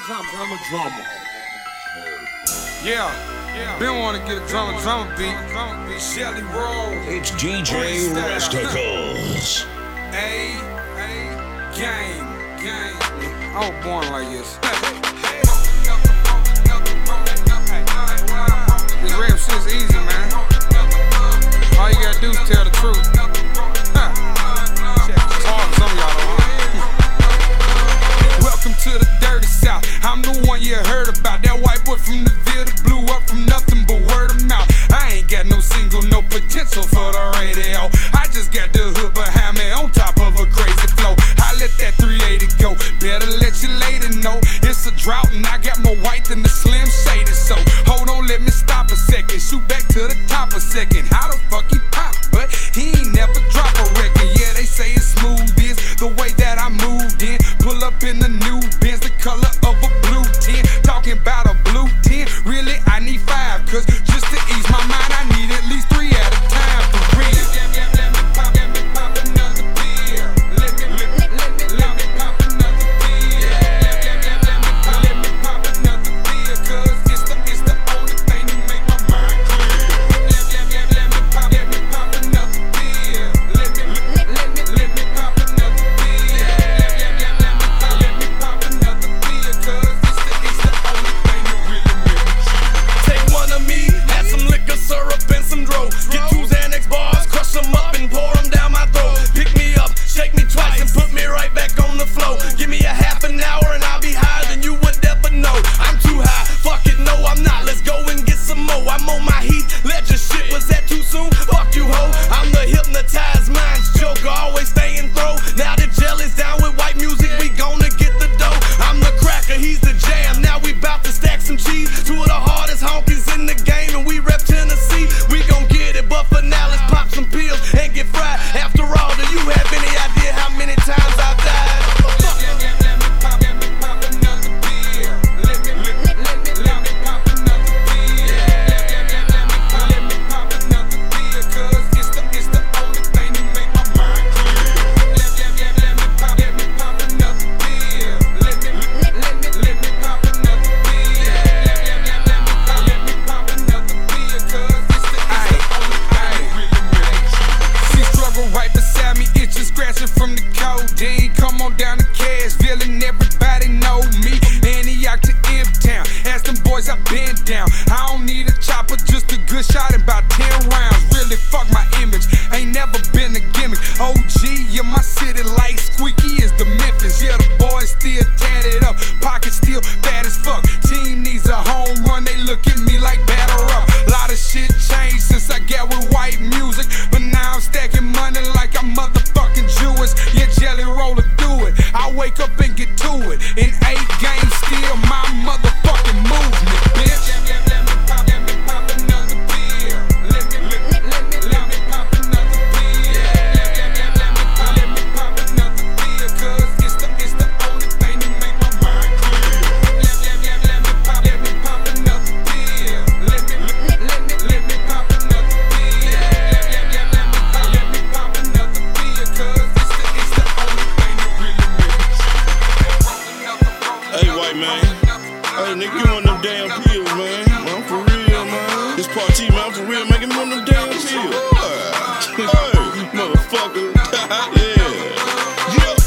Drummer. Yeah. Been wanna get a drummer beat. Shelly Roll. It's DJ Resticles. Game. I was born like this. This rap shit's easy, man. All you gotta do is tell the truth. It's hard for some of y'all though, huh? Welcome to the dirty South. I'm the one you heard about. That white boy from the Ville that blew up from nothing but word of mouth. I ain't got no single, no potential for the radio. I just got the hood behind me on top of a crazy flow. I let that 380 go. Better let your lady know it's a drought and I got more white than the Slim Shady. So hold on, let me stop a second. Shoot back to the top a second. How the fuck he pop? But he ain't never drop a record. Yeah, they say it's smooth is the way that I moved in. Pull up in the new Benz, the color of a blue 10. Talking about a blue 10. Really, I need 5, cause just to ease my mind, I need at least 3 at a time for real. Let me pop another beer. Let me pop another beer. Let me pop another beer, cause it's the only thing to make my mind clear. Let me pop another beer. Let me pop another beer. Let me pop another beer, cause it's the only thing that really make me chill. Take one of me, add some liquor, syrup, and some dro. Get 2 Xanax bars, crush them up and pour them down my throat. Pick me up, shake me twice, and put me right back on the floor. Give me a half an hour and I'll be higher than you would ever know. I'm too high, fuck it, no I'm not. Let's go and get some more. I'm on my heat, ledger shit, was that too soon? Fuck you ho, I'm the hypnotized minds joker, always staying throw. Now the gel is down with white music, we gonna get the dough. I'm the cracker, he's the jam, now we bout to stack some cheese. 2 of the hardest honkies in the game and we rep Tennessee. We gon' get it, but for now let's pop some pills and get fried. After all, do you have any idea how many times I've died? Let me pop another beer. Let me pop another beer. Let me pop another beer, cause it's the only thing to make my mind clear. Let me pop another beer. Let me pop another beer. Let me pop another beer, cause it's the only thing that really makes me. She struggle right beside me, itching, scratching from the codeine. Come on down to Cashville and everybody know me. Antioch to M-Town, ask them boys I've been down. I don't need a chopper, just a good shot and about 10 rounds. Really fuck my image, ain't never been a gimmick. OG in my city like Squeaky is the Memphis. Yeah, the boys still tatted up, pockets still fat as fuck. Team needs a home run, they look at me like batter up. Lot of shit changed since I got with white music, but now I'm stacking money like I'm motherfucking Jewish. Yeah, Jelly Roller do it, I wake up and get to it. In 8 games still my motherfucking movement, bitch. Let me pop another beer. Let me pop another beer. Let me pop another beer, cause it's the only thing to make my mind clear. Let me pop another beer. Let me pop another beer. Let me pop another beer, cause it's the only thing that really makes me chill. Hey, white man. Hey, nigga, you want them damn pills, man. I'm for real, man. This party, man, I'm for real. Making me want them damn pills. Hey, motherfucker. Yeah.